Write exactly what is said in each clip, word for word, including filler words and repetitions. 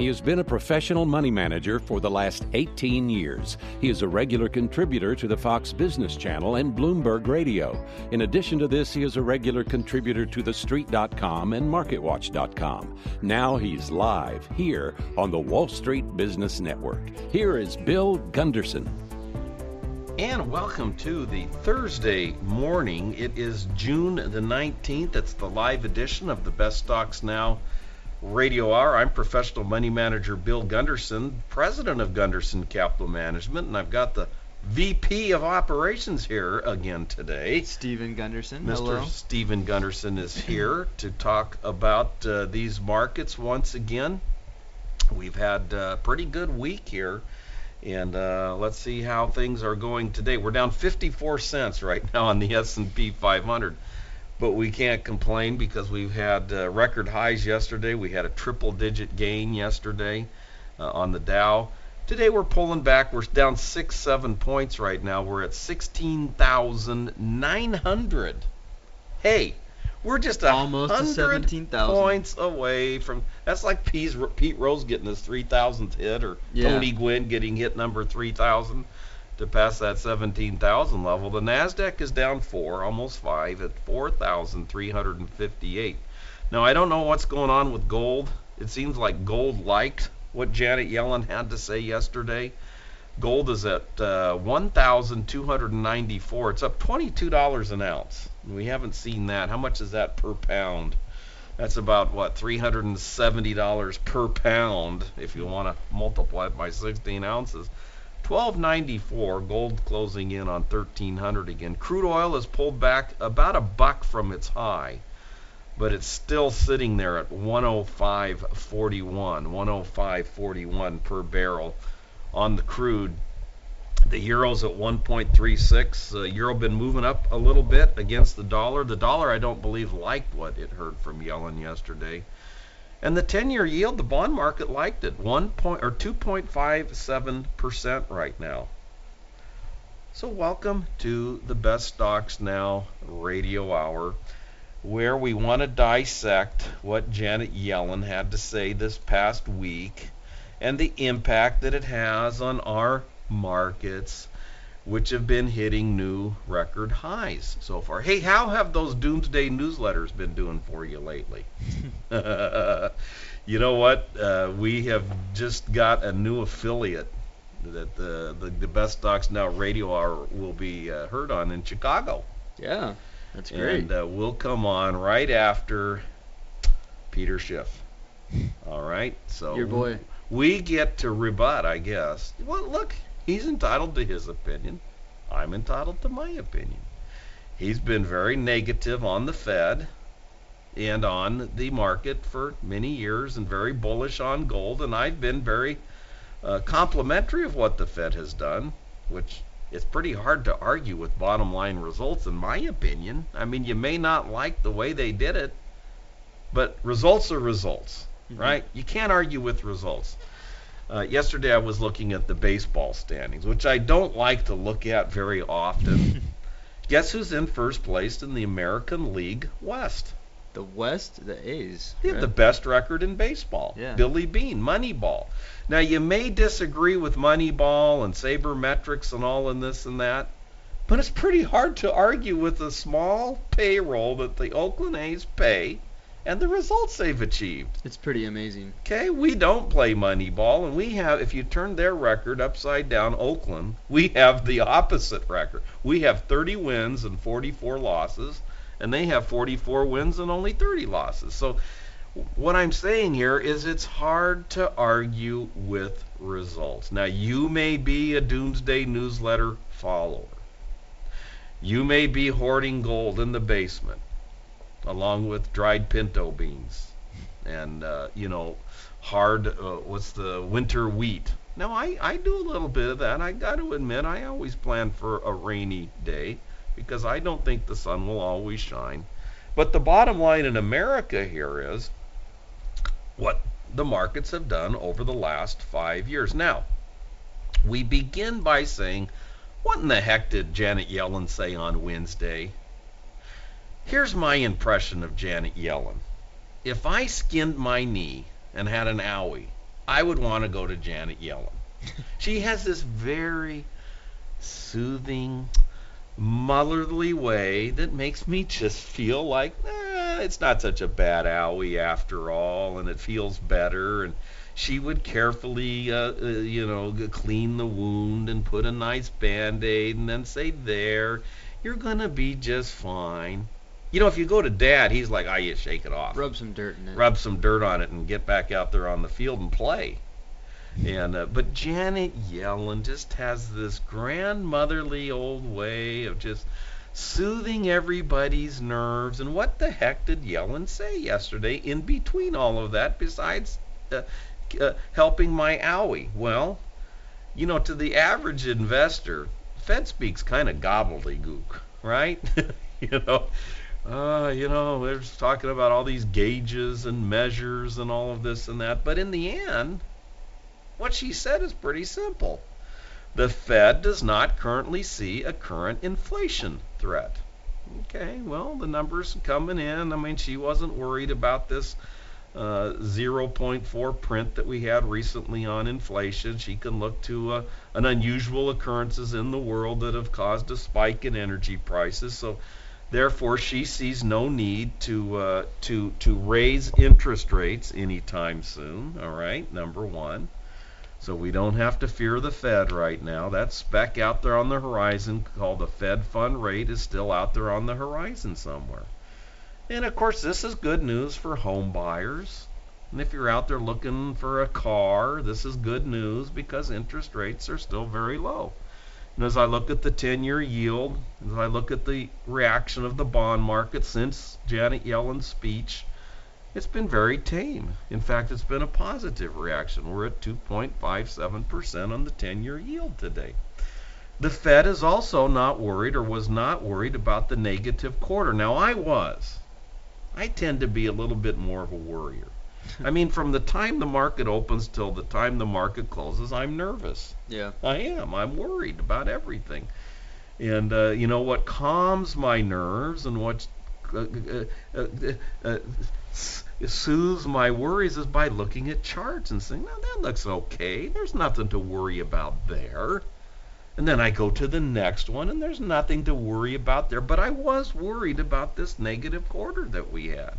He has been a professional money manager for the last eighteen years. He is a regular contributor to the Fox Business Channel and Bloomberg Radio. In addition to this, he is a regular contributor to the street dot com and market watch dot com. Now he's live here on the Wall Street Business Network. Here is Bill Gunderson. And welcome to the Thursday morning. It is June the nineteenth. It's the live edition of the Best Stocks Now Radio Hour. I'm professional money manager Bill Gunderson, president of Gunderson Capital Management, and I've got the V P of Operations here again today. Stephen Gunderson. Mister Hello. Stephen Gunderson is here to talk about uh, these markets once again. We've had a pretty good week here. And uh, let's see how things are going today. We're down fifty-four cents right now on the S and P five hundred. But we can't complain because we've had uh, record highs yesterday. We had a triple-digit gain yesterday uh, on the Dow. Today we're pulling back. We're down six, seven points right now. We're at sixteen thousand nine hundred. Hey, we're just a almost seventeen thousand points away from. That's like Pete, Pete Rose getting his three thousandth hit, or yeah. Tony Gwynn getting hit number three thousand to pass that seventeen thousand level. The Nasdaq is down four, almost five, at four thousand three hundred fifty-eight. Now I don't know what's going on with gold. It seems like gold liked what Janet Yellen had to say yesterday. Gold is at uh, one thousand two hundred ninety-four. It's up twenty-two dollars an ounce. We haven't seen that. How much is that per pound? That's about, what, three hundred seventy dollars per pound if you want to multiply it by sixteen ounces. twelve ninety-four, gold closing in on thirteen hundred again. Crude oil has pulled back about a buck from its high, but it's still sitting there at one oh five forty-one, one oh five forty-one per barrel on the crude. The euro's at one point three six. The euro been moving up a little bit against the dollar. The dollar, I don't believe, liked what it heard from Yellen yesterday. And the ten-year yield, the bond market liked it, one point or two point five seven percent right now. So welcome to the Best Stocks Now Radio Hour, where we want to dissect what Janet Yellen had to say this past week and the impact that it has on our markets, which have been hitting new record highs so far. Hey, how have those doomsday newsletters been doing for you lately? You know what? Uh, we have just got a new affiliate that the, the, the Best Stocks Now Radio Hour will be uh, heard on in Chicago. Yeah, that's great. And uh, we'll come on right after Peter Schiff. All right? So your boy. We get to rebut, I guess. Well, look, he's entitled to his opinion. I'm entitled to my opinion. He's been very negative on the Fed and on the market for many years and very bullish on gold, and I've been very uh, complimentary of what the Fed has done, which is pretty hard to argue with bottom line results, in my opinion. I mean, you may not like the way they did it, but results are results. Right? You can't argue with results. Uh, yesterday I was looking at the baseball standings, which I don't like to look at very often. Guess who's in first place in the American League West? The West? The A's. They have right? the best record in baseball. Yeah. Billy Beane, Moneyball. Now, you may disagree with Moneyball and sabermetrics and all in this and that, but it's pretty hard to argue with the small payroll that the Oakland A's pay and the results they've achieved. It's pretty amazing. Okay, we don't play Moneyball, and we have, if you turn their record upside down, Oakland, we have the opposite record. We have thirty wins and forty-four losses, and they have forty-four wins and only thirty losses. So what I'm saying here is it's hard to argue with results. Now, you may be a Doomsday Newsletter follower. You may be hoarding gold in the basement, along with dried pinto beans and, uh, you know, hard, uh, what's the winter wheat. Now, I, I do a little bit of that. I got to admit, I always plan for a rainy day because I don't think the sun will always shine. But the bottom line in America here is what the markets have done over the last five years. Now, we begin by saying, what in the heck did Janet Yellen say on Wednesday? Here's my impression of Janet Yellen. If I skinned my knee and had an owie, I would want to go to Janet Yellen. She has this very soothing, motherly way that makes me just feel like, eh, it's not such a bad owie after all, and it feels better. And she would carefully, uh, uh, you know, clean the wound and put a nice Band-Aid and then say, there, you're going to be just fine. You know, if you go to Dad, he's like, oh, you shake it off. Rub some dirt in it. Rub some dirt on it and get back out there on the field and play. And uh, but Janet Yellen just has this grandmotherly old way of just soothing everybody's nerves. And what the heck did Yellen say yesterday in between all of that besides uh, uh, helping my owie? Well, you know, to the average investor, Fed speaks kind of gobbledygook, right? you know, uh, you know, they're just talking about all these gauges and measures and all of this and that. But in the end, what she said is pretty simple. The Fed does not currently see a current inflation threat. Okay, well, the numbers coming in. I mean, she wasn't worried about this uh, zero point four print that we had recently on inflation. She can look to uh, an unusual occurrences in the world that have caused a spike in energy prices. So, therefore, she sees no need to uh, to to raise interest rates anytime soon. All right, number one. So we don't have to fear the Fed right now. That speck out there on the horizon called the Fed fund rate is still out there on the horizon somewhere. And of course, this is good news for home buyers. And if you're out there looking for a car, this is good news because interest rates are still very low. And as I look at the ten-year yield, as I look at the reaction of the bond market since Janet Yellen's speech, it's been very tame. In fact, it's been a positive reaction. We're at two point five seven percent on the ten-year yield today. The Fed is also not worried or was not worried about the negative quarter. Now, I was. I tend to be a little bit more of a worrier. I mean, from the time the market opens till the time the market closes, I'm nervous. Yeah. I am. I'm worried about everything. And, uh, you know, what calms my nerves and what uh, uh, uh, uh, soothes my worries is by looking at charts and saying, no, that looks okay. There's nothing to worry about there. And then I go to the next one, and there's nothing to worry about there. But I was worried about this negative quarter that we had.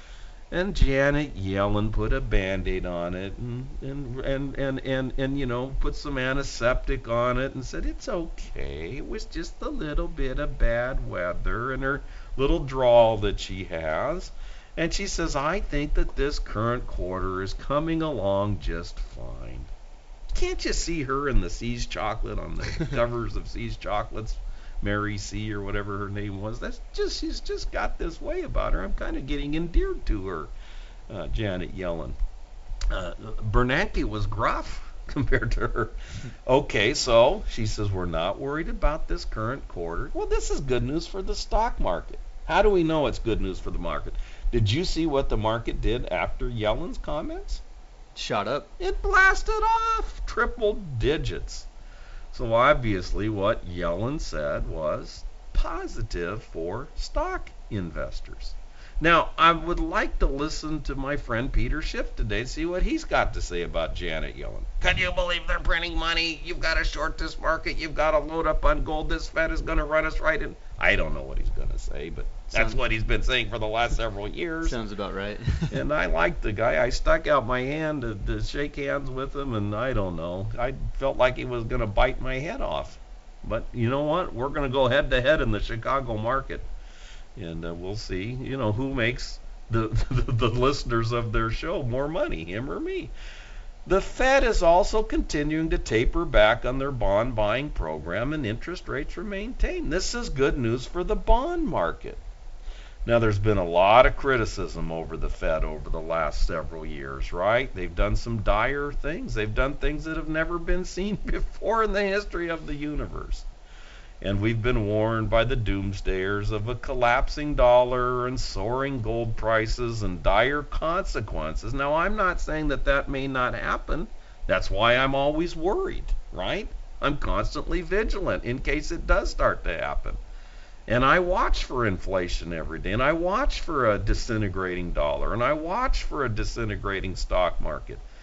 And Janet Yellen put a Band-Aid on it and, and, and, and, and, and, you know, put some antiseptic on it and said, it's okay. It was just a little bit of bad weather and her little drawl that she has. And she says, I think that this current quarter is coming along just fine. Can't you see her in the See's Chocolate on the covers of See's Chocolates? Mary C. or whatever her name was. That's just, she's just got this way about her. I'm kind of getting endeared to her, uh, Janet Yellen. Uh, Bernanke was gruff compared to her. Okay, so she says we're not worried about this current quarter. Well, this is good news for the stock market. How do we know it's good news for the market? Did you see what the market did after Yellen's comments? Shot up. It blasted off triple digits. So obviously what Yellen said was positive for stock investors. Now, I would like to listen to my friend Peter Schiff today, see what he's got to say about Janet Yellen. Can you believe they're printing money? You've got to short this market. You've got to load up on gold. This Fed is going to run us right in. I don't know what he's going to say, but that's Sounds, what he's been saying for the last several years. Sounds about right. And I liked the guy. I stuck out my hand to, to shake hands with him, and I don't know. I felt like he was going to bite my head off. But you know what? We're going to go head-to-head in the Chicago market. And uh, we'll see, you know, who makes the, the the listeners of their show more money, him or me. The Fed is also continuing to taper back on their bond buying program, and interest rates remain tame. This is good news for the bond market. Now, there's been a lot of criticism over the Fed over the last several years, right? They've done some dire things. They've done things that have never been seen before in the history of the universe. And we've been warned by the doomsdayers of a collapsing dollar and soaring gold prices and dire consequences. Now, I'm not saying that that may not happen. That's why I'm always worried, right? I'm constantly vigilant in case it does start to happen. And I watch for inflation every day, and I watch for a disintegrating dollar, and I watch for a disintegrating stock market.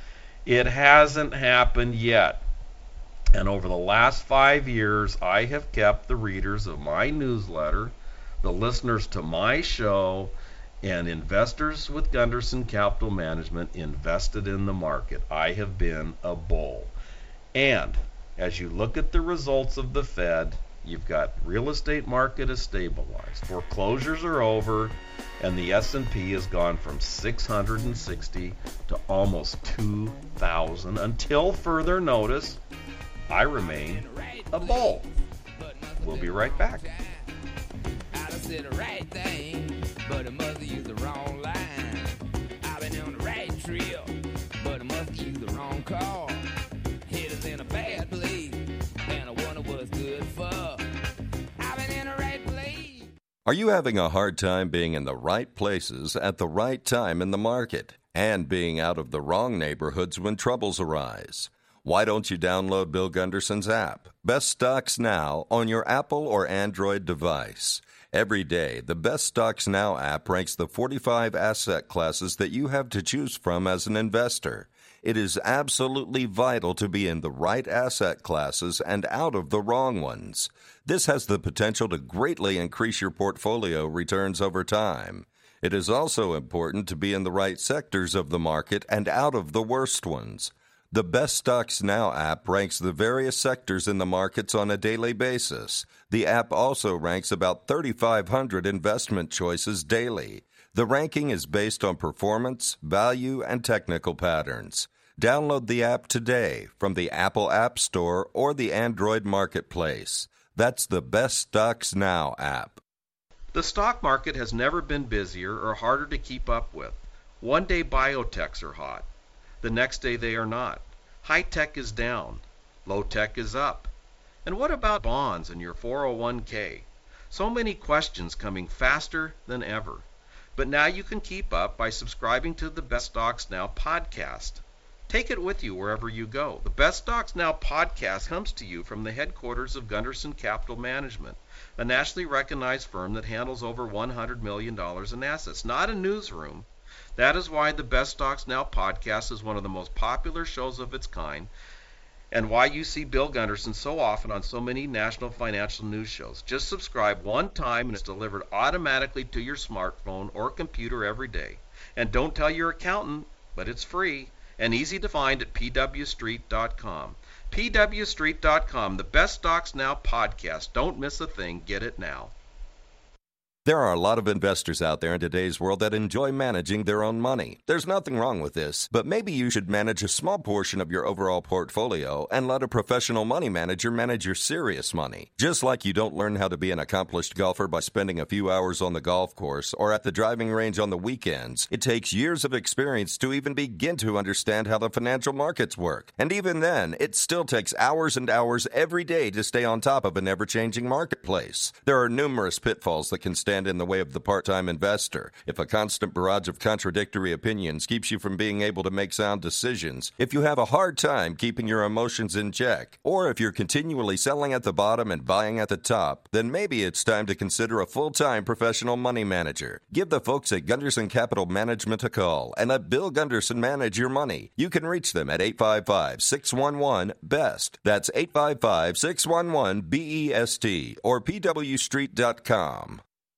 It hasn't happened yet. And over the last five years, I have kept the readers of my newsletter, the listeners to my show, and investors with Gunderson Capital Management invested in the market. I have been a bull. And as you look at the results of the Fed, you've got real estate market is stabilized. Foreclosures are over, and the S and P has gone from six hundred sixty to almost two thousand. Until further notice, I remain a bull. We'll be right back. I said the right thing, but I must have used the wrong line. I've been on the right trail, but I must have used the wrong car. Head is in a bad place, and I wonder what's good for. I've been in the right place. Are you having a hard time being in the right places at the right time in the market and being out of the wrong neighborhoods when troubles arise? Why don't you download Bill Gunderson's app, Best Stocks Now, on your Apple or Android device? Every day, the Best Stocks Now app ranks the forty-five asset classes that you have to choose from as an investor. It is absolutely vital to be in the right asset classes and out of the wrong ones. This has the potential to greatly increase your portfolio returns over time. It is also important to be in the right sectors of the market and out of the worst ones. The Best Stocks Now app ranks the various sectors in the markets on a daily basis. The app also ranks about thirty-five hundred investment choices daily. The ranking is based on performance, value, and technical patterns. Download the app today from the Apple App Store or the Android Marketplace. That's the Best Stocks Now app. The stock market has never been busier or harder to keep up with. One day biotechs are hot. The next day they are not. High tech is down. Low tech is up. And what about bonds and your four oh one k? So many questions coming faster than ever. But now you can keep up by subscribing to the Best Stocks Now podcast. Take it with you wherever you go. The Best Stocks Now podcast comes to you from the headquarters of Gunderson Capital Management, a nationally recognized firm that handles over one hundred million dollars in assets, not a newsroom. That is why the Best Stocks Now podcast is one of the most popular shows of its kind, and why you see Bill Gunderson so often on so many national financial news shows. Just subscribe one time and it's delivered automatically to your smartphone or computer every day. And don't tell your accountant, but it's free and easy to find at p w street dot com. p w street dot com, the Best Stocks Now podcast. Don't miss a thing. Get it now. There are a lot of investors out there in today's world that enjoy managing their own money. There's nothing wrong with this, but maybe you should manage a small portion of your overall portfolio and let a professional money manager manage your serious money. Just like you don't learn how to be an accomplished golfer by spending a few hours on the golf course or at the driving range on the weekends, it takes years of experience to even begin to understand how the financial markets work. And even then, it still takes hours and hours every day to stay on top of an ever-changing marketplace. There are numerous pitfalls that can stand in the way of the part-time investor. If a constant barrage of contradictory opinions keeps you from being able to make sound decisions, if you have a hard time keeping your emotions in check, or if you're continually selling at the bottom and buying at the top, then maybe it's time to consider a full-time professional money manager. Give the folks at Gunderson Capital Management a call and let Bill Gunderson manage your money. You can reach them at eight five five, six one one, B E S T. That's eight five five, six one one, B E S T or p w street dot com.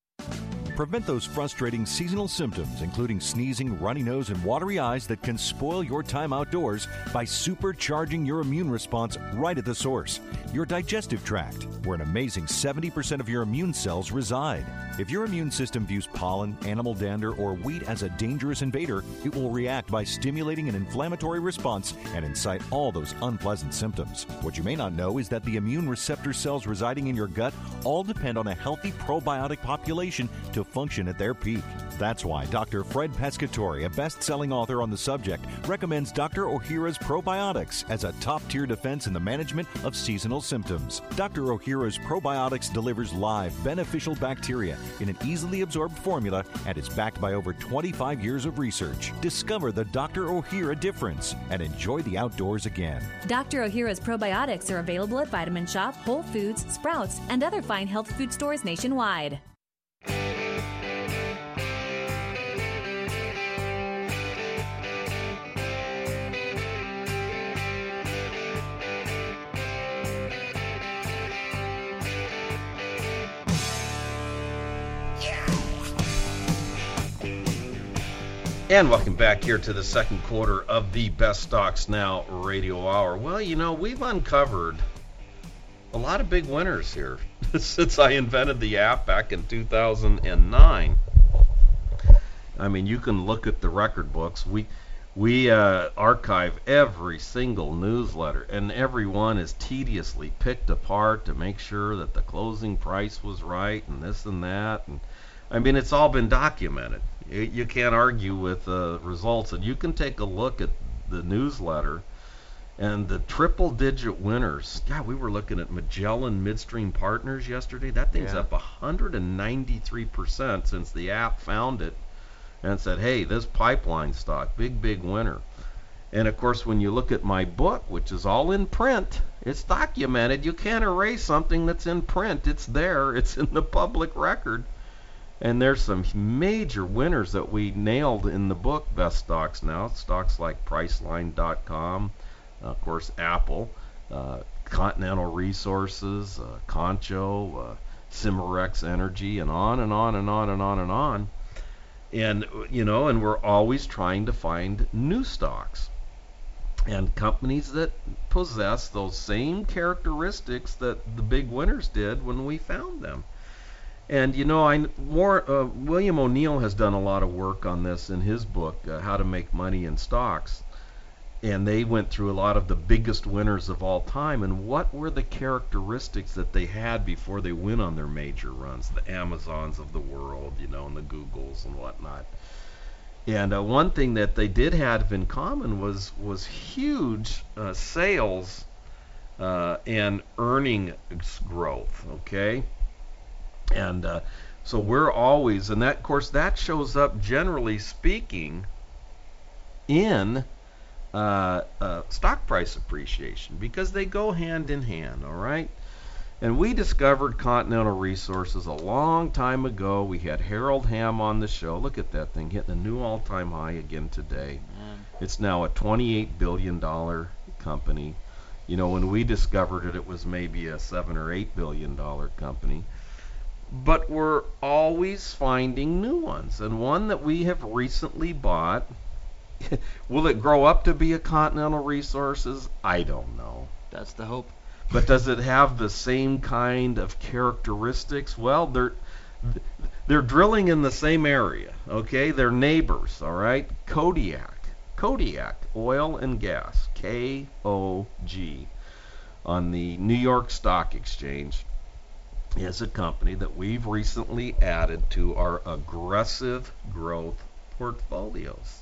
Prevent those frustrating seasonal symptoms, including sneezing, runny nose, and watery eyes that can spoil your time outdoors by supercharging your immune response right at the source, your digestive tract, where an amazing seventy percent of your immune cells reside. If your immune system views pollen, animal dander, or wheat as a dangerous invader, it will react by stimulating an inflammatory response and incite all those unpleasant symptoms. What you may not know is that the immune receptor cells residing in your gut all depend on a healthy probiotic population to function at their peak. That's why Doctor Fred Pescatore, a best-selling author on the subject, recommends Doctor Ohhira's Probiotics as a top-tier defense in the management of seasonal symptoms. Doctor Ohhira's Probiotics delivers live, beneficial bacteria in an easily absorbed formula and is backed by over twenty-five years of research. Discover the Doctor Ohhira difference and enjoy the outdoors again. Doctor Ohhira's Probiotics are available at Vitamin Shop, Whole Foods, Sprouts, and other fine health food stores nationwide. And welcome back here to the second quarter of the Best Stocks Now Radio Hour. Well, you know, we've uncovered a lot of big winners here since I invented the app back in two thousand nine. I mean, you can look at the record books. We we uh, archive every single newsletter, and every one is tediously picked apart to make sure that the closing price was right and this and that. And I mean, it's all been documented. You, you can't argue with the uh, results, and you can take a look at the newsletter and the triple-digit winners. God, we were looking at Magellan Midstream Partners yesterday. That thing's Yeah. up one hundred ninety-three percent since the app found it and said, hey, this pipeline stock, big, big winner. And, of course, when you look at my book, which is all in print, it's documented. You can't erase something that's in print. It's there. It's in the public record. And there's some major winners that we nailed in the book, Best Stocks Now. Stocks like Priceline dot com, uh, of course, Apple, uh, Continental Resources, uh, Concho, uh, Cimarex Energy, and on and on and on and on and on. And, you know, and we're always trying to find new stocks and companies that possess those same characteristics that the big winners did when we found them. And, you know, I, more, uh, William O'Neill has done a lot of work on this in his book, uh, How to Make Money in Stocks. And they went through a lot of the biggest winners of all time, and what were the characteristics that they had before they went on their major runs, the Amazons of the world, you know, and the Googles and whatnot. And uh, one thing that they did have in common was was huge uh, sales uh, and earnings growth, okay? And uh, so we're always, and that, of course, that shows up, generally speaking, in uh, uh, stock price appreciation, because they go hand in hand, all right? And we discovered Continental Resources a long time ago. We had Harold Hamm on the show. Look at that thing, hitting a new all-time high again today. Mm. It's now a twenty-eight billion dollars company. You know, when we discovered it, it was maybe a seven or eight billion dollars company. But we're always finding new ones. And one that we have recently bought, will it grow up to be a Continental Resources? I don't know. That's the hope. But does it have the same kind of characteristics? Well, they're they're drilling in the same area, okay? They're neighbors, all right? Kodiak. Kodiak, oil and gas, K O G, on the New York Stock Exchange, is a company that we've recently added to our aggressive growth portfolios.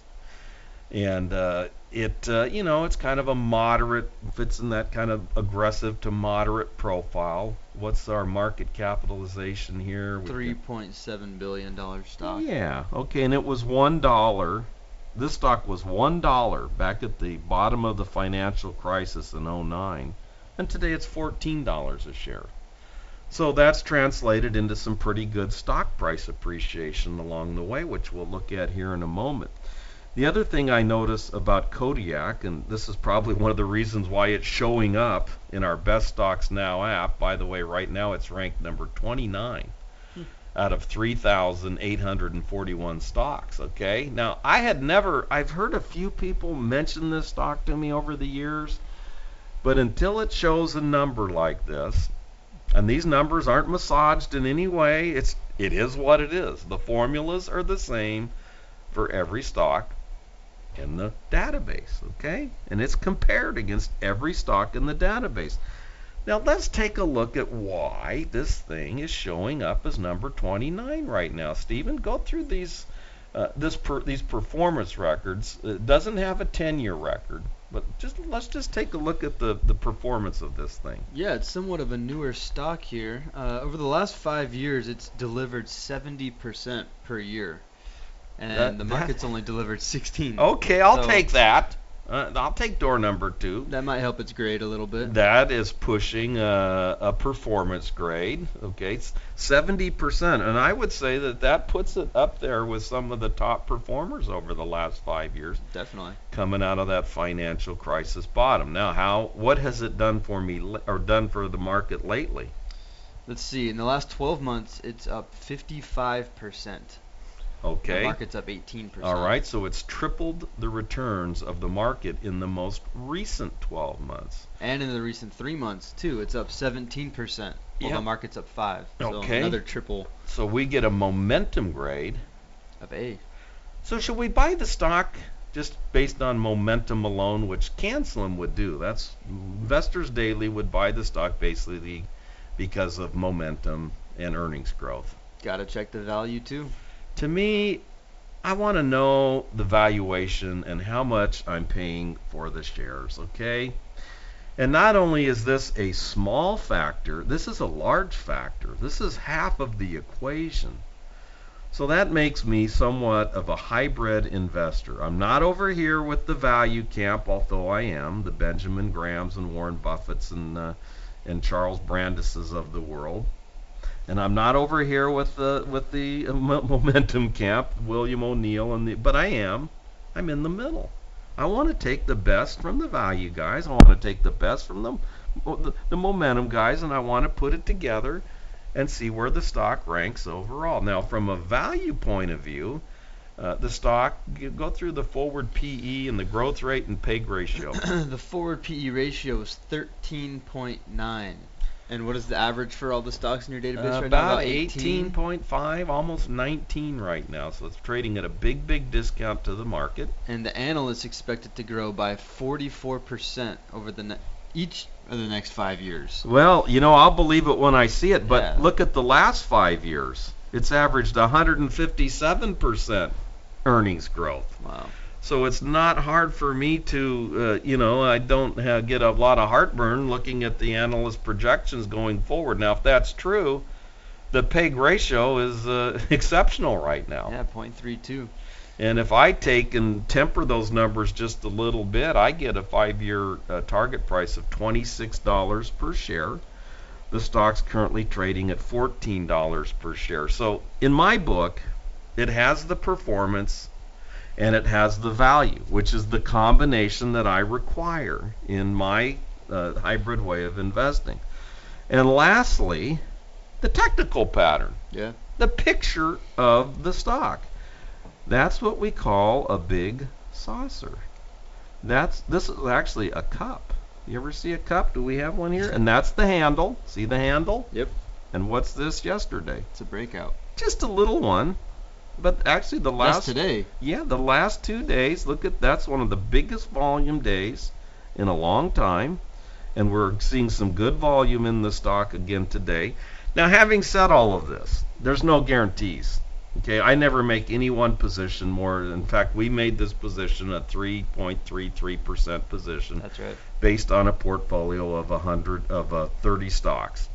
And uh, it, uh, you know, it's kind of a moderate, fits in that kind of aggressive to moderate profile. What's our market capitalization here? We've Three got- point seven billion dollar stock. Yeah, okay, and it was one dollar. This stock was one dollar back at the bottom of the financial crisis in oh nine, and today it's fourteen dollars a share. So that's translated into some pretty good stock price appreciation along the way, which we'll look at here in a moment. The other thing I notice about Kodiak, and this is probably one of the reasons why it's showing up in our Best Stocks Now app. By the way, right now it's ranked number twenty-nine hmm. out of three thousand eight hundred forty-one stocks, okay? Now, I had never, I've heard a few people mention this stock to me over the years, but until it shows a number like this, and these numbers aren't massaged in any way, it's, it is what it is. The formulas are the same for every stock in the database, okay? And it's compared against every stock in the database. Now let's take a look at why this thing is showing up as number twenty-nine right now. Stephen, go through these uh, this per, these performance records. It doesn't have a ten-year record, but just let's just take a look at the, the performance of this thing. Yeah, it's somewhat of a newer stock here. Uh, over the last five years, it's delivered seventy percent per year. And That- the that- market's only delivered sixteen. Okay, I'll So- take that. Uh, I'll take door number two. That might help its grade a little bit. That is pushing a, a performance grade, okay, it's seventy percent, and I would say that that puts it up there with some of the top performers over the last five years, Definitely. coming out of that financial crisis bottom. Now, how, what has it done for me, or done for the market lately? Let's see. In the last twelve months, it's up fifty-five percent. Okay. The market's up eighteen percent. All right, so it's tripled the returns of the market in the most recent twelve months. And in the recent three months, too, it's up seventeen percent, while Yep. the market's up five. So Okay. another triple So we get a momentum grade. of A. So should we buy the stock just based on momentum alone, which CanSlim would do? That's Investors Daily would buy the stock basically because of momentum and earnings growth. Gotta check the value, too. To me, I want to know the valuation and how much I'm paying for the shares, okay? And not only is this a small factor, this is a large factor. This is half of the equation. So that makes me somewhat of a hybrid investor. I'm not over here with the value camp, although I am, the Benjamin Grahams and Warren Buffetts and, uh, and Charles Brandeses of the world. And I'm not over here with the with the momentum camp, William O'Neill, and the, but I am. I'm in the middle. I want to take the best from the value guys. I want to take the best from the, the the momentum guys, and I want to put it together and see where the stock ranks overall. Now, from a value point of view, uh, the stock, go through the forward P E and the growth rate and P E G ratio. The forward P E ratio is thirteen point nine. And what is the average for all the stocks in your database Uh, right about now? About eighteen point five, almost nineteen right now. So it's trading at a big, big discount to the market. And the analysts expect it to grow by forty-four percent over the ne- each of the next five years. Well, you know, I'll believe it when I see it. But Yeah. look at the last five years. It's averaged one hundred fifty-seven percent earnings growth. Wow. So it's not hard for me to, uh, you know, I don't have, get a lot of heartburn looking at the analyst projections going forward. Now, if that's true, the P E G ratio is uh, exceptional right now. Yeah, point three two. And if I take and temper those numbers just a little bit, I get a five-year uh, target price of twenty-six dollars per share. The stock's currently trading at fourteen dollars per share. So in my book, it has the performance and it has the value, which is the combination that I require in my uh, hybrid way of investing. And lastly, the technical pattern, Yeah. the picture of the stock. That's what we call a big saucer. That's this is actually a cup. You ever see a cup? Do we have one here? And that's the handle. See the handle? Yep. And what's this yesterday? It's a breakout. Just a little one. But actually the That's last today. Yeah, the last two days, look at that's one of the biggest volume days in a long time. And we're seeing some good volume in the stock again today. Now, having said all of this, there's no guarantees. Okay, I never make any one position more. In fact, we made this position a three point three three percent position. That's right. Based on a portfolio of one hundred of uh, thirty stocks.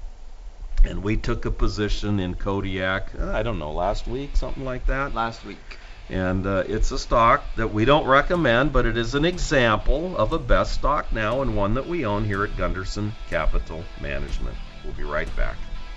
And we took a position in Kodiak, uh, I don't know, last week, something like that. Last week. And uh, it's a stock that we don't recommend, but it is an example of a best stock now and one that we own here at Gunderson Capital Management. We'll be right back.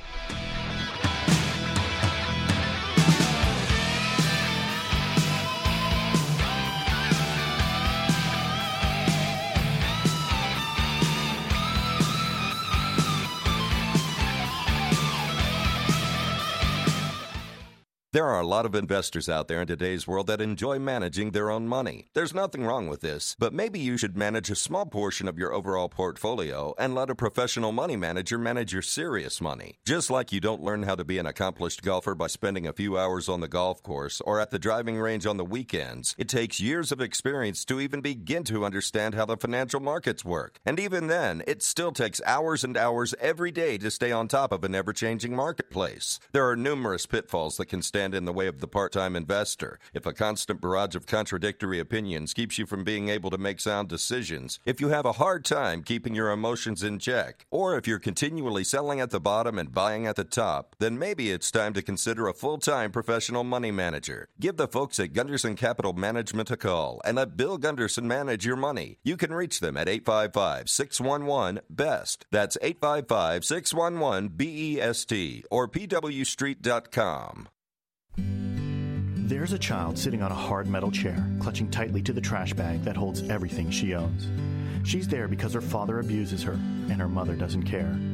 There are a lot of investors out there in today's world that enjoy managing their own money. There's nothing wrong with this, but maybe you should manage a small portion of your overall portfolio and let a professional money manager manage your serious money. Just like you don't learn how to be an accomplished golfer by spending a few hours on the golf course or at the driving range on the weekends, it takes years of experience to even begin to understand how the financial markets work. And even then, it still takes hours and hours every day to stay on top of an ever-changing marketplace. There are numerous pitfalls that can stand in the way of the part-time investor. If a constant barrage of contradictory opinions keeps you from being able to make sound decisions, if you have a hard time keeping your emotions in check, or if you're continually selling at the bottom and buying at the top, then maybe it's time to consider a full-time professional money manager. Give the folks at Gunderson Capital Management a call and let Bill Gunderson manage your money. You can reach them at eight five five, six one one, B E S T. That's eight five five, six one one, B E S T or P W street dot com. There's a child sitting on a hard metal chair, clutching tightly to the trash bag that holds everything she owns. She's there because her father abuses her, and her mother doesn't care.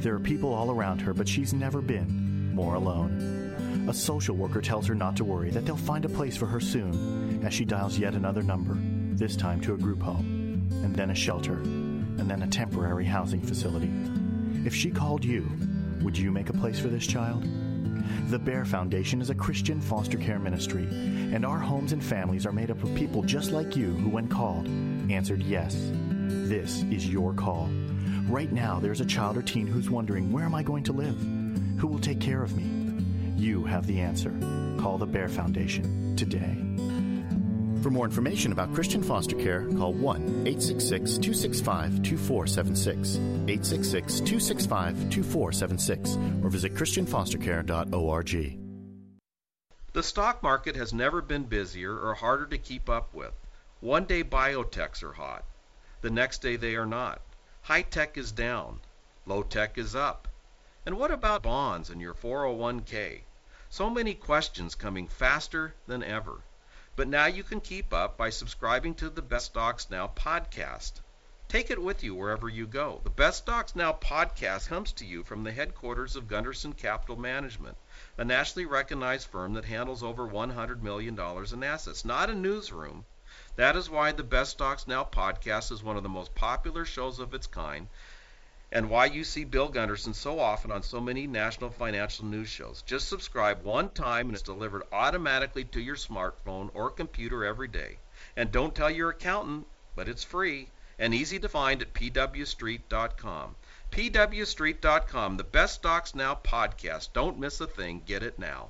There are people all around her, but she's never been more alone. A social worker tells her not to worry, that they'll find a place for her soon, as she dials yet another number, this time to a group home, and then a shelter, and then a temporary housing facility. If she called you, would you make a place for this child? The Bear Foundation is a Christian foster care ministry, and our homes and families are made up of people just like you who, when called, answered yes. This is your call. Right now, there's a child or teen who's wondering, where am I going to live? Who will take care of me? You have the answer. Call the Bear Foundation today. For more information about Christian foster care, call one eight six six, two six five, two four seven six, eight six six, two six five, two four seven six, or visit christian foster care dot org. The stock market has never been busier or harder to keep up with. One day biotechs are hot. The next day they are not. High tech is down. Low tech is up. And what about bonds and your four oh one k? So many questions coming faster than ever. But now you can keep up by subscribing to the Best Stocks Now podcast. Take it with you wherever you go. The Best Stocks Now podcast comes to you from the headquarters of Gunderson Capital Management, a nationally recognized firm that handles over one hundred million dollars in assets, not a newsroom. That is why the Best Stocks Now podcast is one of the most popular shows of its kind, and why you see Bill Gunderson so often on so many national financial news shows. Just subscribe one time and it's delivered automatically to your smartphone or computer every day. And don't tell your accountant, but it's free and easy to find at p w street dot com. p w street dot com, the Best Stocks Now podcast. Don't miss a thing. Get it now.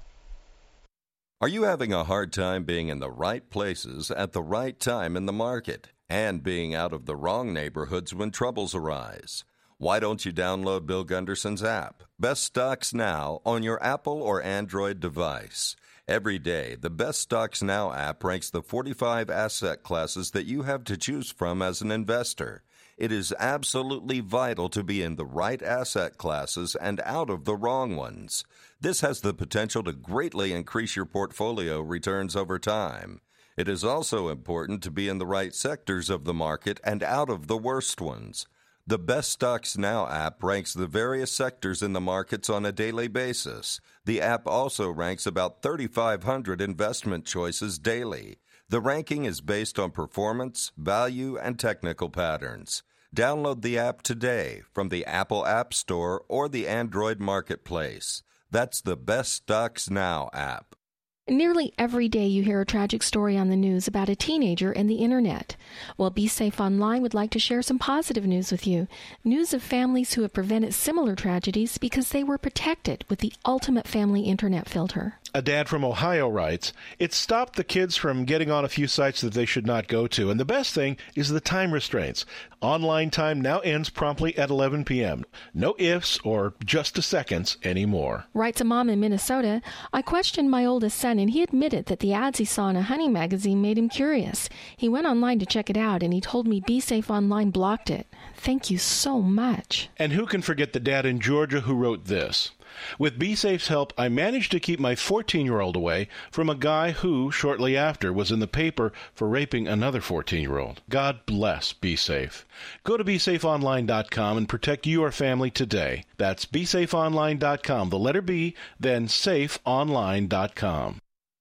Are you having a hard time being in the right places at the right time in the market and being out of the wrong neighborhoods when troubles arise? Why don't you download Bill Gunderson's app, Best Stocks Now, on your Apple or Android device? Every day, the Best Stocks Now app ranks the forty-five asset classes that you have to choose from as an investor. It is absolutely vital to be in the right asset classes and out of the wrong ones. This has the potential to greatly increase your portfolio returns over time. It is also important to be in the right sectors of the market and out of the worst ones. The Best Stocks Now app ranks the various sectors in the markets on a daily basis. The app also ranks about thirty-five hundred investment choices daily. The ranking is based on performance, value, and technical patterns. Download the app today from the Apple App Store or the Android Marketplace. That's the Best Stocks Now app. Nearly every day you hear a tragic story on the news about a teenager and the internet. Well, Be Safe Online would like to share some positive news with you. News of families who have prevented similar tragedies because they were protected with the ultimate family internet filter. A dad from Ohio writes, "It stopped the kids from getting on a few sites that they should not go to, and the best thing is the time restraints. Online time now ends promptly at eleven p.m. No ifs or just a seconds anymore." Writes a mom in Minnesota, "I questioned my oldest son, and he admitted that the ads he saw in a hunting magazine made him curious. He went online to check it out, and he told me Be Safe Online blocked it. Thank you so much." And who can forget the dad in Georgia who wrote this? "With BeSafe's help, I managed to keep my fourteen-year-old away from a guy who, shortly after, was in the paper for raping another fourteen-year-old. God bless BeSafe. Go to be safe online dot com and protect your family today. That's be safe online dot com, the letter B, then safe online dot com.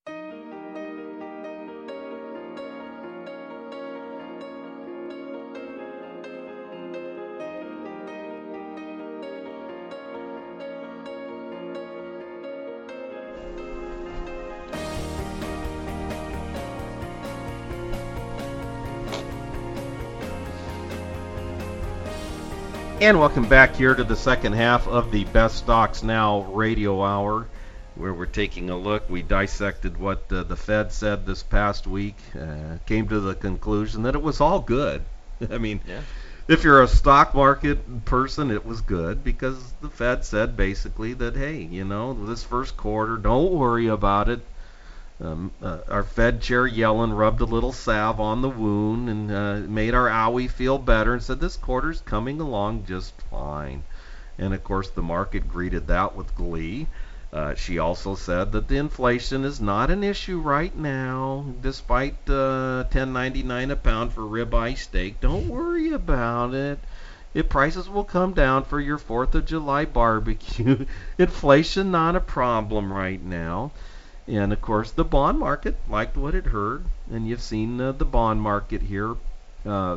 And welcome back here to the second half of the Best Stocks Now radio hour, where we're taking a look. We dissected what uh, the Fed said this past week, uh, came to the conclusion that it was all good. I mean, yeah. If you're a stock market person, it was good because the Fed said basically that, hey, you know, this first quarter, don't worry about it. Um, uh, our Fed Chair Yellen rubbed a little salve on the wound and uh, made our owie feel better and said this quarter's coming along just fine. And of course the market greeted that with glee. Uh, she also said that the inflation is not an issue right now, despite uh, ten ninety-nine a pound for ribeye steak. Don't worry about it. If prices will come down for your fourth of July barbecue. Inflation not a problem right now. And, of course, the bond market liked what it heard. And you've seen uh, the bond market here uh,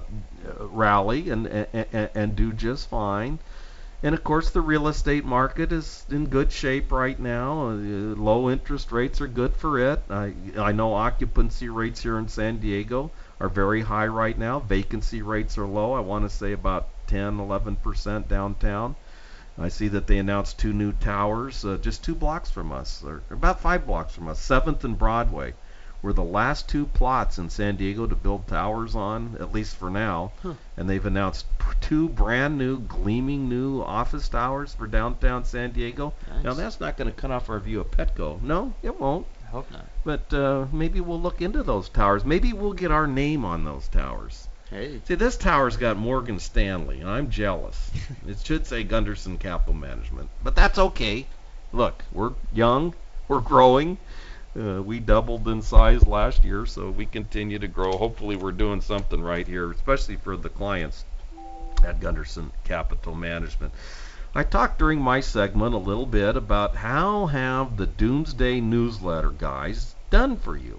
rally and, and, and do just fine. And, of course, the real estate market is in good shape right now. Uh, low interest rates are good for it. I, I know occupancy rates here in San Diego are very high right now. Vacancy rates are low. I want to say about ten, eleven percent downtown. I see that they announced two new towers uh, just two blocks from us, or about five blocks from us. seventh and Broadway were the last two plots in San Diego to build towers on, at least for now. Huh. And they've announced two brand new, gleaming new office towers for downtown San Diego. Nice. Now, that's not going to cut off our view of Petco. No, it won't. I hope not. But uh, maybe we'll look into those towers. Maybe we'll get our name on those towers. Hey. See, this tower's got Morgan Stanley, and I'm jealous. It should say Gunderson Capital Management, but that's okay. Look, we're young, we're growing. Uh, we doubled in size last year, so we continue to grow. Hopefully we're doing something right here, especially for the clients at Gunderson Capital Management. I talked during my segment a little bit about how have the Doomsday Newsletter guys done for you.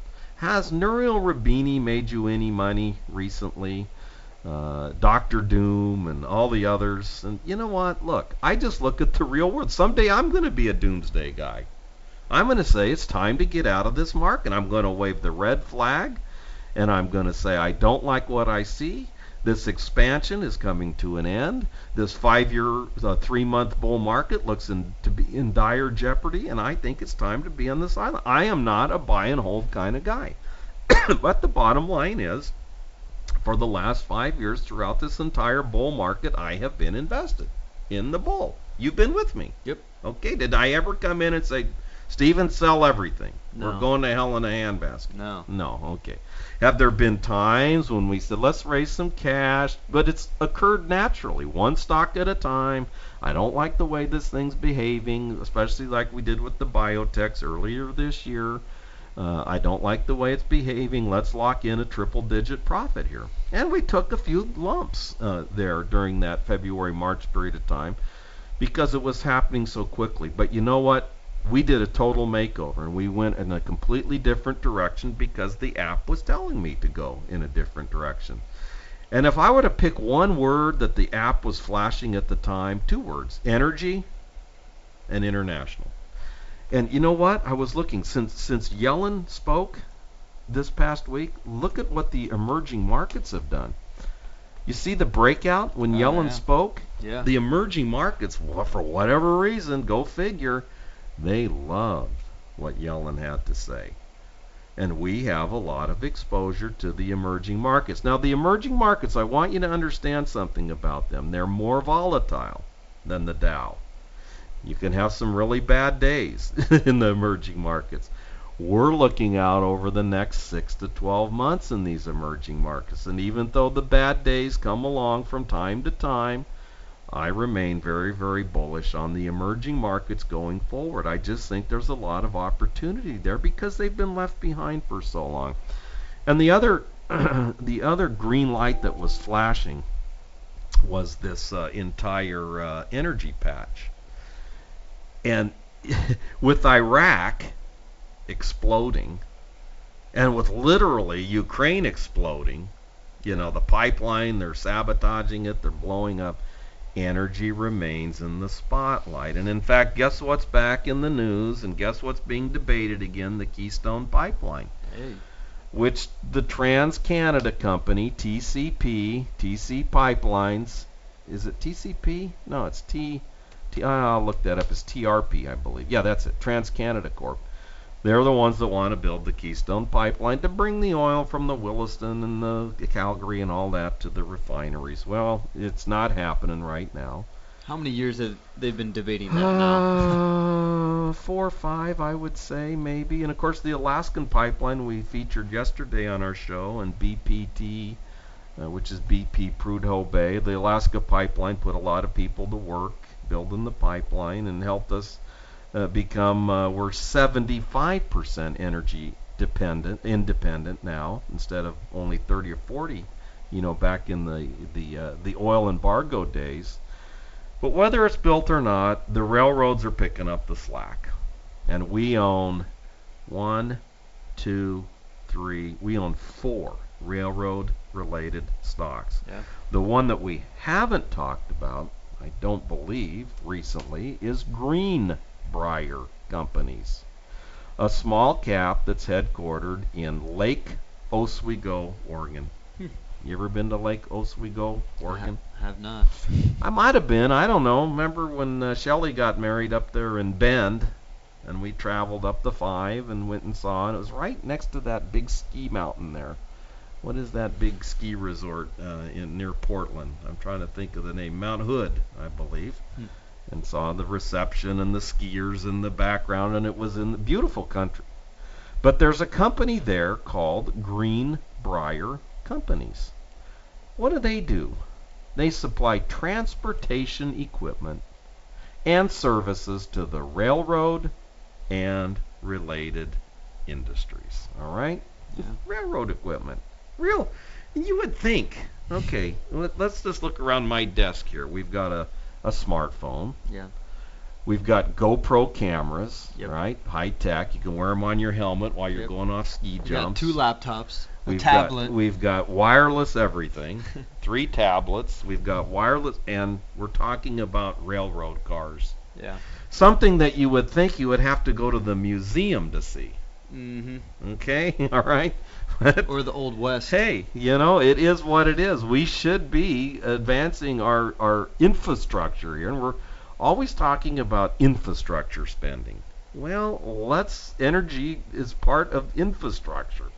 Has Nouriel Roubini made you any money recently? Uh, Doctor Doom and all the others. And you know what? Look, I just look at the real world. Someday I'm going to be a Doomsday guy. I'm going to say it's time to get out of this market. I'm going to wave the red flag, and I'm going to say I don't like what I see. This expansion is coming to an end. This five-year, uh, three-month bull market looks in, to be in dire jeopardy, and I think it's time to be on the sideline. I am not a buy and hold kind of guy. But the bottom line is, for the last five years throughout this entire bull market, I have been invested in the bull. You've been with me. Yep. Okay, did I ever come in and say, Steven, sell everything? No. We're going to hell in a handbasket. No. No, okay. Have there been times when we said, let's raise some cash? But it's occurred naturally, one stock at a time. I don't like the way this thing's behaving, especially like we did with the biotechs earlier this year. Uh, I don't like the way it's behaving. Let's lock in a triple-digit profit here. And we took a few lumps uh, there during that February, March period of time because it was happening so quickly. But you know what? We did a total makeover, and we went in a completely different direction because the app was telling me to go in a different direction. And if I were to pick one word that the app was flashing at the time, two words, energy and international. And you know what? I was looking, since since Yellen spoke this past week, look at what the emerging markets have done. You see the breakout when oh, Yellen yeah. spoke? Yeah. The emerging markets, well, for whatever reason, go figure, they loved what Yellen had to say. And we have a lot of exposure to the emerging markets. Now, the emerging markets, I want you to understand something about them. They're more volatile than the Dow. You can have some really bad days in the emerging markets. We're looking out over the next six to twelve months in these emerging markets. And even though the bad days come along from time to time, I remain very, very bullish on the emerging markets going forward. I just think there's a lot of opportunity there because they've been left behind for so long. And the other, the other green light that was flashing was this uh, entire uh, energy patch. And with Iraq exploding, and with literally Ukraine exploding, you know, the pipeline, they're sabotaging it, they're blowing up. Energy remains in the spotlight. And in fact, guess what's back in the news, and guess what's being debated again? The Keystone Pipeline. Hey. Which the Trans-Canada Company, T C P, T C Pipelines, is it T C P? No, it's T, T I'll look that up. It's T R P, I believe. Yeah, that's it, Trans-Canada Corp. They're the ones that want to build the Keystone Pipeline to bring the oil from the Williston and the Calgary and all that to the refineries. Well, it's not happening right now. How many years have they been debating that uh, now? Four or five, I would say, maybe. And, of course, the Alaskan Pipeline we featured yesterday on our show, and B P T, uh, which is B P Prudhoe Bay. The Alaska Pipeline put a lot of people to work building the pipeline and helped us Uh, become uh, we're seventy-five percent energy dependent independent now instead of only thirty or forty you know, back in the the uh, the oil embargo days. But whether it's built or not, the railroads are picking up the slack, and we own one, two, three. We own four railroad-related stocks. Yeah. The one that we haven't talked about, I don't believe, recently, is Greenbrier Companies, a small cap that's headquartered in Lake Oswego, Oregon. Hmm. You ever been to Lake Oswego, Oregon? I have not. I might have been. I don't know. Remember when uh, Shelley got married up there in Bend, and we traveled up the five and went and saw, and it was right next to that big ski mountain there. What is that big ski resort uh, in near Portland? I'm trying to think of the name. Mount Hood, I believe. Hmm. And saw the reception and the skiers in the background, and it was in the beautiful country. But there's a company there called Greenbrier Companies. What do they do? They supply transportation equipment and services to the railroad and related industries. All right? Yeah. Railroad equipment. Real, you would think. Okay, let, let's just look around my desk here. We've got a, a smartphone. Yeah. We've got GoPro cameras, Yep. right? High tech. You can wear them on your helmet while you're Yep. going off ski We've got jumps. two laptops, a We've tablet. Got, we've got wireless everything. Three tablets. We've got wireless, and we're talking about railroad cars. Yeah. Something that you would think you would have to go to the museum to see. Mm-hmm. Okay, all right. Or the Old West. Hey, you know, it is what it is. We should be advancing our, our infrastructure here, and we're always talking about infrastructure spending. Well, let's, energy is part of infrastructure.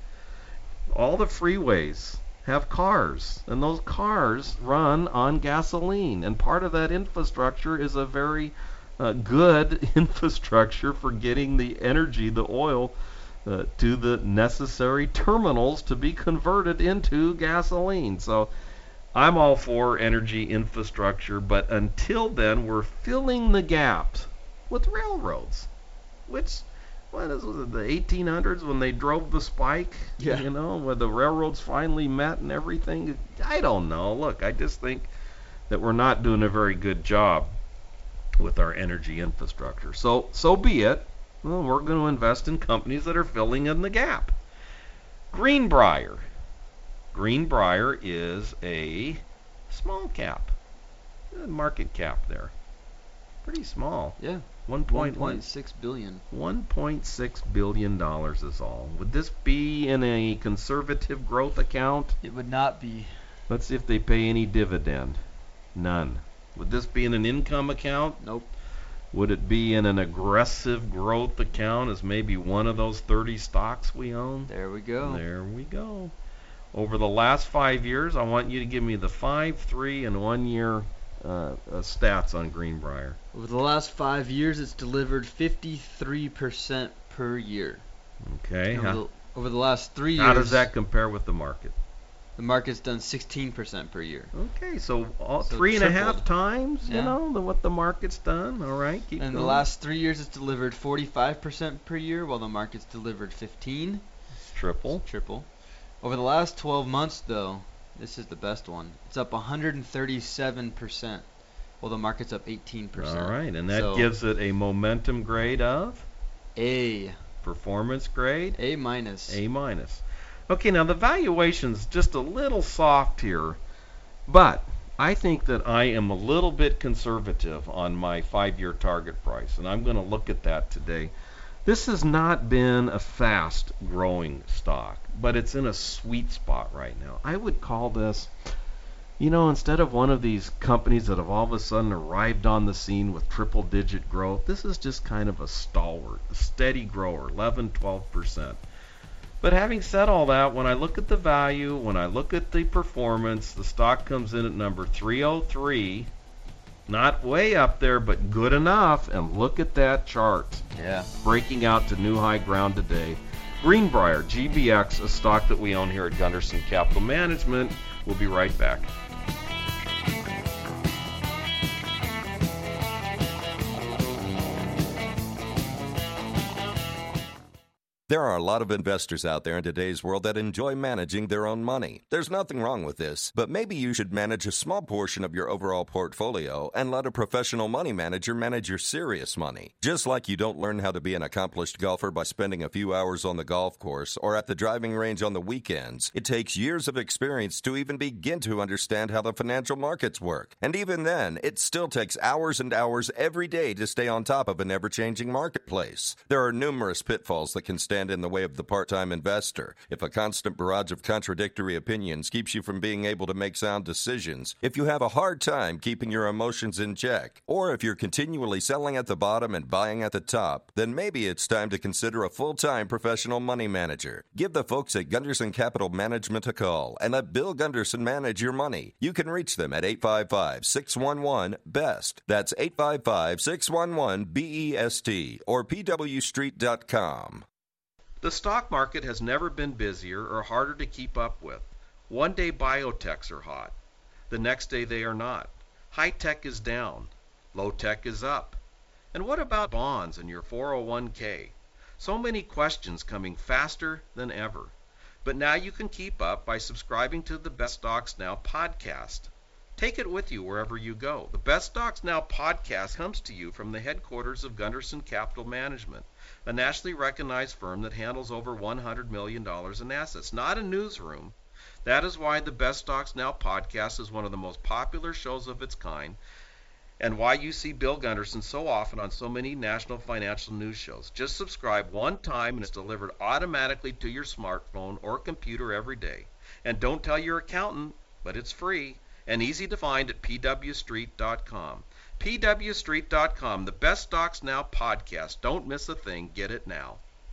All the freeways have cars, and those cars run on gasoline, and part of that infrastructure is a very uh, good infrastructure for getting the energy, the oil, uh, to the necessary terminals to be converted into gasoline. So I'm all for energy infrastructure, but until then, we're filling the gaps with railroads, which, what is it, the eighteen hundreds when they drove the spike? Yeah. You know, where the railroads finally met and everything? I don't know. Look, I just think that we're not doing a very good job with our energy infrastructure. So, so be it. Well, we're going to invest in companies that are filling in the gap. Greenbrier. Greenbrier is a small cap. Market cap there. Pretty small. Yeah. one point six billion. one point six billion dollars is all. Would this be in a conservative growth account? It would not be. Let's see if they pay any dividend. None. Would this be in an income account? Nope. Would it be in an aggressive growth account as maybe one of those thirty stocks we own? There we go. There we go. Over the last five years, I want you to give me the five, three, and one year uh, uh, stats on Greenbrier. Over the last five years, it's delivered fifty-three percent per year. Okay. Over, How, the, over the last three years, how does that compare with the market? the market's done sixteen percent per year. Okay, so, all, So three and a half tripled. times, you Yeah. know, the, what the market's done. All right, keep In going. the last three years, it's delivered forty-five percent per year, while the market's delivered fifteen. It's triple. Triple. Over the last twelve months, though, this is the best one. It's up one hundred thirty-seven percent, while the market's up eighteen percent. All right, and that So, gives it a momentum grade of A. performance grade A minus. A minus. Okay, now the valuation's just a little soft here, but I think that I am a little bit conservative on my five-year target price, and I'm going to look at that today. This has not been a fast-growing stock, but it's in a sweet spot right now. I would call this, you know, instead of one of these companies that have all of a sudden arrived on the scene with triple-digit growth, this is just kind of a stalwart, a steady grower, eleven, twelve percent. But having said all that, when I look at the value, when I look at the performance, the stock comes in at number three oh three. Not way up there, but good enough. And look at that chart. Yeah. Breaking out to new high ground today. Greenbrier, G B X, a stock that we own here at Gunderson Capital Management. We'll be right back. There are a lot of investors out there in today's world that enjoy managing their own money. There's nothing wrong with this, but maybe you should manage a small portion of your overall portfolio and let a professional money manager manage your serious money. Just like you don't learn how to be an accomplished golfer by spending a few hours on the golf course or at the driving range on the weekends, it takes years of experience to even begin to understand how the financial markets work. And even then, it still takes hours and hours every day to stay on top of an ever-changing marketplace. There are numerous pitfalls that can stand in the way of the part-time investor. If a constant barrage of contradictory opinions keeps you from being able to make sound decisions, if you have a hard time keeping your emotions in check, or if you're continually selling at the bottom and buying at the top, then maybe it's time to consider a full-time professional money manager. Give the folks at Gunderson Capital Management a call and let Bill Gunderson manage your money. You can reach them at eight five five, six one one, B E S T. That's eight five five, six one one, B E S T or P W street dot com. The stock market has never been busier or harder to keep up with. One day biotechs are hot. The next day they are not. High tech is down. Low tech is up. And what about bonds and your four oh one k? So many questions coming faster than ever. But now you can keep up by subscribing to the Best Stocks Now podcast. Take it with you wherever you go. The Best Stocks Now podcast comes to you from the headquarters of Gunderson Capital Management, a nationally recognized firm that handles over one hundred million dollars in assets, not a newsroom. That is why the Best Stocks Now podcast is one of the most popular shows of its kind, and why you see Bill Gunderson so often on so many national financial news shows. Just subscribe one time and it's delivered automatically to your smartphone or computer every day. And don't tell your accountant, but it's free and easy to find at P W street dot com. P W street dot com, the Best Stocks Now podcast. Don't miss a thing. Get it now.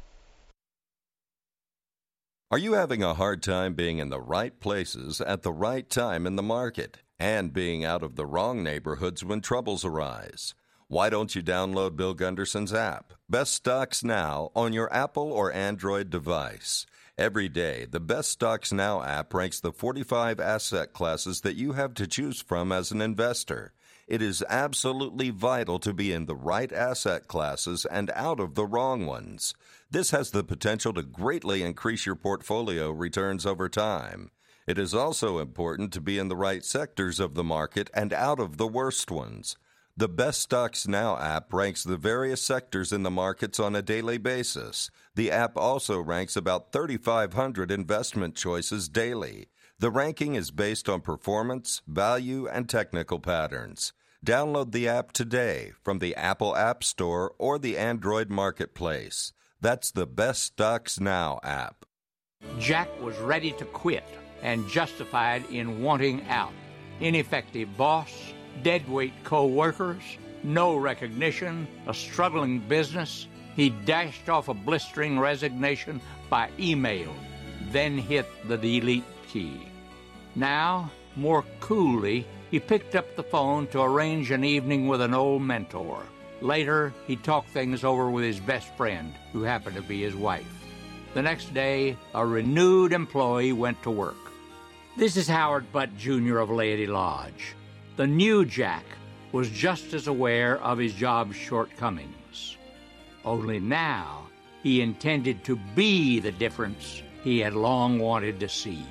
Are you having a hard time being in the right places at the right time in the market and being out of the wrong neighborhoods when troubles arise? Why don't you download Bill Gunderson's app, Best Stocks Now, on your Apple or Android device? Every day, the Best Stocks Now app ranks the forty-five asset classes that you have to choose from as an investor. It is absolutely vital to be in the right asset classes and out of the wrong ones. This has the potential to greatly increase your portfolio returns over time. It is also important to be in the right sectors of the market and out of the worst ones. The Best Stocks Now app ranks the various sectors in the markets on a daily basis. The app also ranks about thirty-five hundred investment choices daily. The ranking is based on performance, value, and technical patterns. Download the app today from the Apple App Store or the Android Marketplace. That's the Best Stocks Now app. Jack was ready to quit and justified in wanting out. Ineffective boss, deadweight co-workers, no recognition, a struggling business. He dashed off a blistering resignation by email, then hit the delete key. Now, more coolly, he picked up the phone to arrange an evening with an old mentor. Later, he talked things over with his best friend, who happened to be his wife. The next day, a renewed employee went to work. This is Howard Butt, Junior of Laity Lodge. The new Jack was just as aware of his job's shortcomings. Only now, he intended to be the difference he had long wanted to see.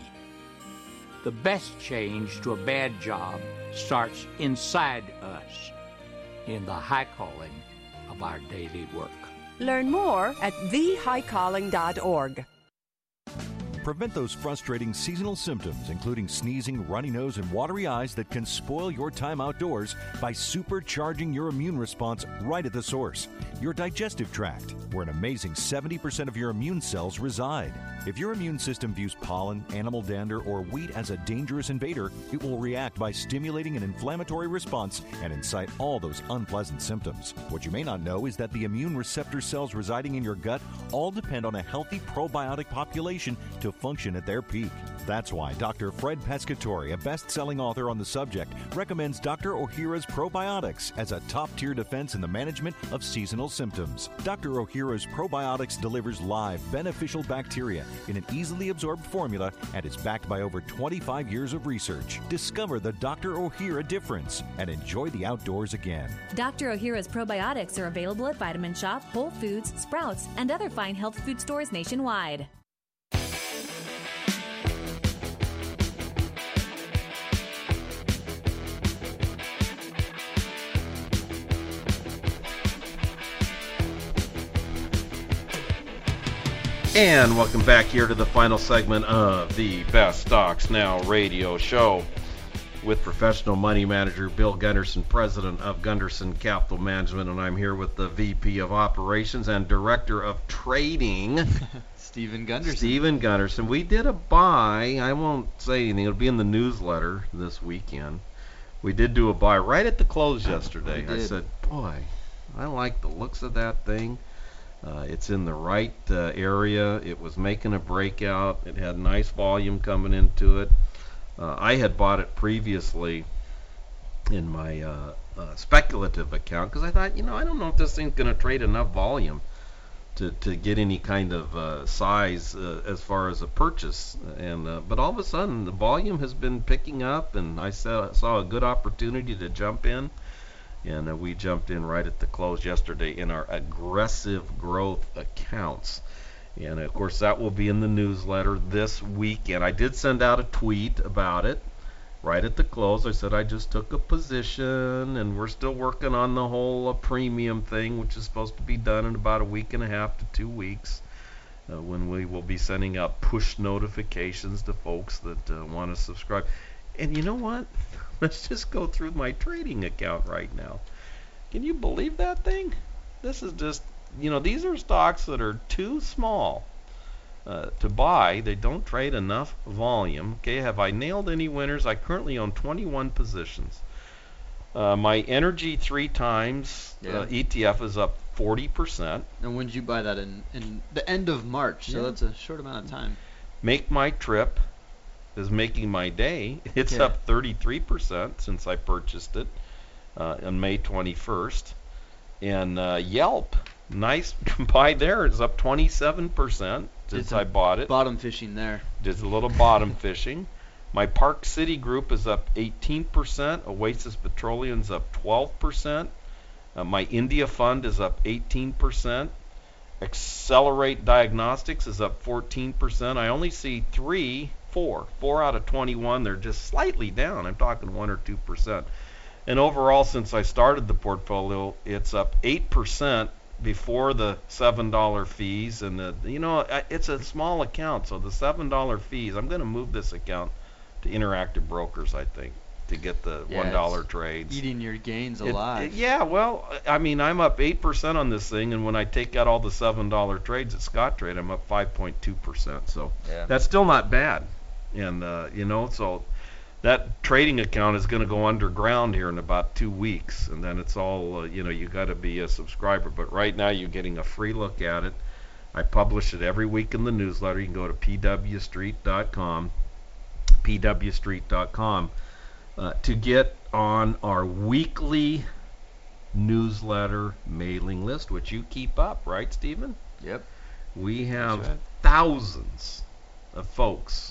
The best change to a bad job starts inside us, in the high calling of our daily work. Learn more at the high calling dot org. Prevent those frustrating seasonal symptoms, including sneezing, runny nose, and watery eyes that can spoil your time outdoors by supercharging your immune response right at the source, your digestive tract, where an amazing seventy percent of your immune cells reside. If your immune system views pollen, animal dander, or wheat as a dangerous invader, it will react by stimulating an inflammatory response and incite all those unpleasant symptoms. What you may not know is that the immune receptor cells residing in your gut all depend on a healthy probiotic population to function at their peak. That's why Doctor Fred Pescatori, a best-selling author on the subject, recommends Doctor Ohhira's Probiotics as a top-tier defense in the management of seasonal symptoms. Doctor Ohhira's Probiotics delivers live, beneficial bacteria in an easily absorbed formula and is backed by over twenty-five years of research. Discover the Doctor Ohhira difference and enjoy the outdoors again. Doctor Ohhira's probiotics are available at Vitamin Shop, Whole Foods, Sprouts, and other fine health food stores nationwide. And welcome back here to the final segment of the Best Stocks Now radio show with professional money manager Bill Gunderson, president of Gunderson Capital Management, and I'm here with the V P of Operations and Director of Trading, Stephen Gunderson. Stephen Gunderson. We did a buy. I won't say anything. It'll be in the newsletter this weekend. We did do a buy right at the close yesterday. I said, boy, I like the looks of that thing. Uh, it's in the right uh, area. It was making a breakout. It had nice volume coming into it. Uh, I had bought it previously in my uh, uh, speculative account because I thought, you know, I don't know if this thing's going to trade enough volume to, to get any kind of uh, size uh, as far as a purchase. And uh, but all of a sudden, the volume has been picking up, and I saw, saw a good opportunity to jump in. And uh, we jumped in right at the close yesterday in our aggressive growth accounts. And, of course, that will be in the newsletter this weekend. I did send out a tweet about it right at the close. I said I just took a position, and we're still working on the whole uh, premium thing, which is supposed to be done in about a week and a half to two weeks uh, when we will be sending out push notifications to folks that uh, want to subscribe. And you know what? Let's just go through my trading account right now. Can you believe that thing? This is just, you know, these are stocks that are too small uh, to buy. They don't trade enough volume. Okay, have I nailed any winners? I currently own twenty-one positions. Uh, my energy three times Yeah. uh, E T F is up forty percent. And when did you buy that? In, in the end of March, so Yeah. that's a short amount of time. Make My Trip is making my day. It's Yeah. up thirty-three percent since I purchased it uh, on May twenty-first. And uh, Yelp, nice buy there. It's up twenty-seven percent since I bought it. Bottom fishing there. Did a little bottom fishing. My Park City Group is up eighteen percent. Oasis Petroleum's up twelve percent. Uh, my India Fund is up eighteen percent. Accelerate Diagnostics is up fourteen percent. I only see three, four, four out of twenty-one. They're just slightly down. I'm talking one or two percent. And overall, since I started the portfolio, it's up eight percent before the seven dollar fees. And the, you know, it's a small account, so the seven dollar fees. I'm going to move this account to Interactive Brokers, I think, to get the Yeah, one dollar it's trades. Eating your gains It- alive. it- yeah, well, I mean, I'm up eight percent on this thing, and when I take out all the seven dollar trades at Scottrade, I'm up five point two percent. So Yeah. that's still not bad. And, uh, you know, so that trading account is going to go underground here in about two weeks, and then it's all, uh, you know, you got to be a subscriber. But right now you're getting a free look at it. I publish it every week in the newsletter. You can go to p w street dot com, p w street dot com. Uh, to get on our weekly newsletter mailing list, which you keep up, right, Stephen? Yep. We have That's right. thousands of folks.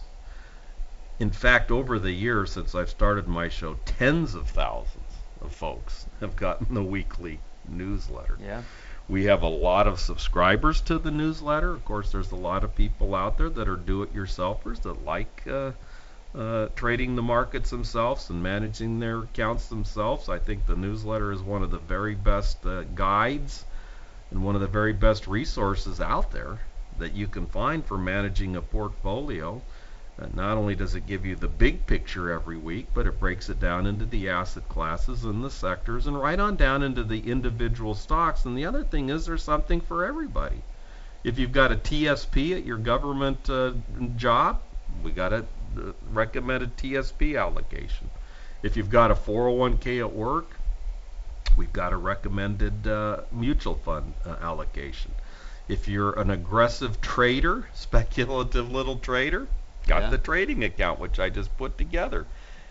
In fact, over the years since I've started my show, tens of thousands of folks have gotten the weekly newsletter. Yeah. We have a lot of subscribers to the newsletter. Of course, there's a lot of people out there that are do-it-yourselfers that like uh, uh, trading the markets themselves and managing their accounts themselves. I think the newsletter is one of the very best uh, guides and one of the very best resources out there that you can find for managing a portfolio. Uh, not only does it give you the big picture every week, but it breaks it down into the asset classes and the sectors and right on down into the individual stocks. And the other thing is there's something for everybody. If you've got a T S P at your government uh, job, we got a uh, recommended T S P allocation. If you've got a four oh one k at work, we've got a recommended uh, mutual fund uh, allocation. If you're an aggressive trader, speculative little trader, got Yeah. the trading account, which I just put together,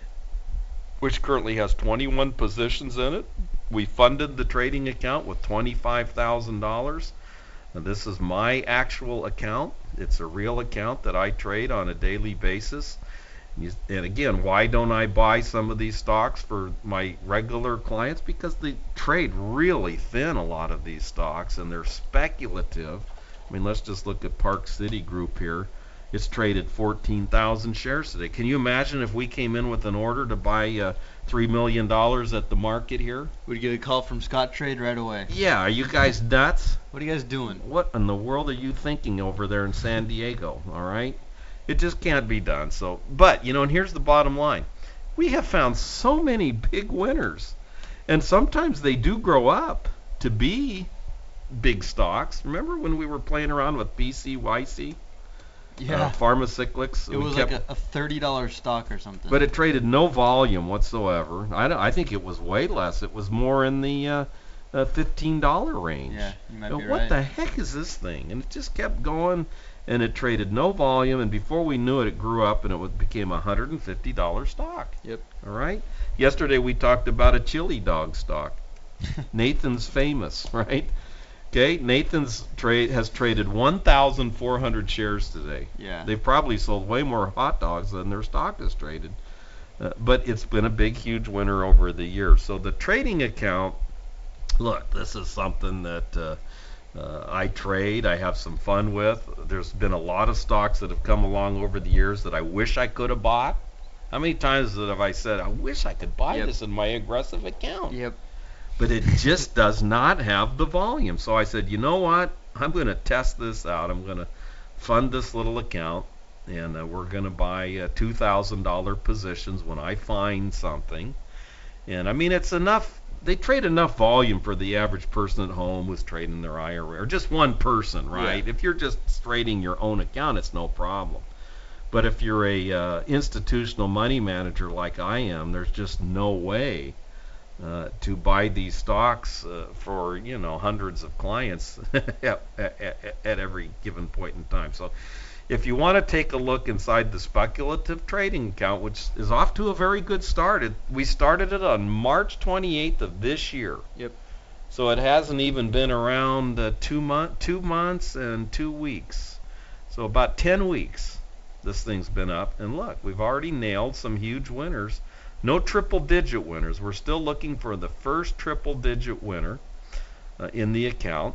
which currently has twenty-one positions in it. We funded the trading account with twenty-five thousand dollars. And this is my actual account. It's a real account that I trade on a daily basis. You- And again, why don't I buy some of these stocks for my regular clients? Because they trade really thin, a lot of these stocks, and they're speculative. I mean, let's just look at Park City Group here. It's traded fourteen thousand shares today. Can you imagine if we came in with an order to buy uh, three million dollars at the market here? We'd get a call from Scott Trade right away. Yeah, are you guys nuts? What are you guys doing? What in the world are you thinking over there in San Diego? All right, it just can't be done. So, but you know, and here's the bottom line: we have found so many big winners, and sometimes they do grow up to be big stocks. Remember when we were playing around with B C Y C? Yeah. Uh, Pharmacyclics. It we was kept- like a, a thirty dollar stock or something. But it traded no volume whatsoever. I, don't, I think it was way less. It was more in the uh, uh, fifteen dollar range. Yeah, you might Now, be what right. the heck is this thing? And it just kept going, and it traded no volume, and before we knew it, it grew up, and it would, became a one hundred fifty dollar stock. Yep. All right? Yesterday we talked about a chili dog stock. Nathan's Famous, right? Okay, Nathan's trade has traded one thousand four hundred shares today. Yeah. They've probably sold way more hot dogs than their stock has traded. Uh, but it's been a big, huge winner over the years. So the trading account, look, this is something that uh, uh, I trade. I have some fun with. There's been a lot of stocks that have come along over the years that I wish I could have bought. How many times have I said, I wish I could buy Yep. this in my aggressive account? Yep. But it just does not have the volume. So I said, you know what? I'm going to test this out. I'm going to fund this little account, and uh, we're going to buy uh, two thousand dollar positions when I find something. And I mean, it's enough. They trade enough volume for the average person at home who's trading their I R A, or just one person, right? Yeah. If you're just trading your own account, it's no problem. But if you're a uh, institutional money manager like I am, there's just no way uh, to buy these stocks uh, for, you know, hundreds of clients at, at, at every given point in time. So if you want to take a look inside the speculative trading account, which is off to a very good start, it, we started it on March twenty-eighth of this year. Yep. So it hasn't even been around uh, two month, two months and two weeks. So about ten weeks this thing's been up. And look, we've already nailed some huge winners. No triple-digit winners. We're still looking for the first triple-digit winner uh, in the account.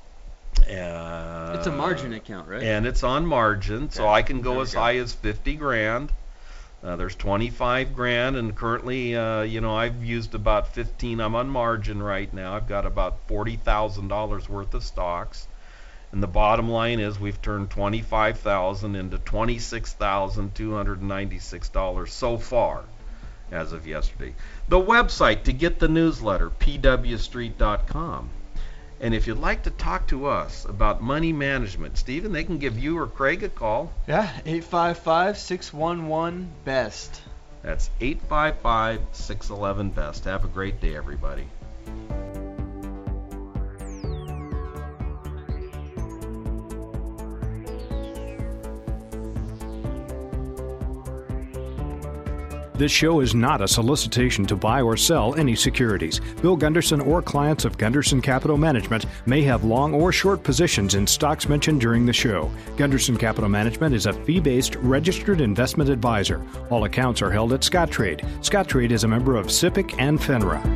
Uh, It's a margin account, right? And it's on margin, so Okay. I can go There we as go. high as fifty grand. Uh, there's twenty-five grand, and currently, uh, you know, I've used about fifteen. I'm on margin right now. I've got about forty thousand dollars worth of stocks. And the bottom line is we've turned twenty-five thousand dollars into twenty-six thousand two hundred ninety-six dollars so far as of yesterday. The website to get the newsletter, p w street dot com. And if you'd like to talk to us about money management, Stephen, they can give you or Craig a call. Yeah, eight five five, six one one, B E S T. That's eight five five, six one one, B E S T. Have a great day, everybody. This show is not a solicitation to buy or sell any securities. Bill Gunderson or clients of Gunderson Capital Management may have long or short positions in stocks mentioned during the show. Gunderson Capital Management is a fee-based registered investment advisor. All accounts are held at Scottrade. Scottrade is a member of SIPC and FINRA.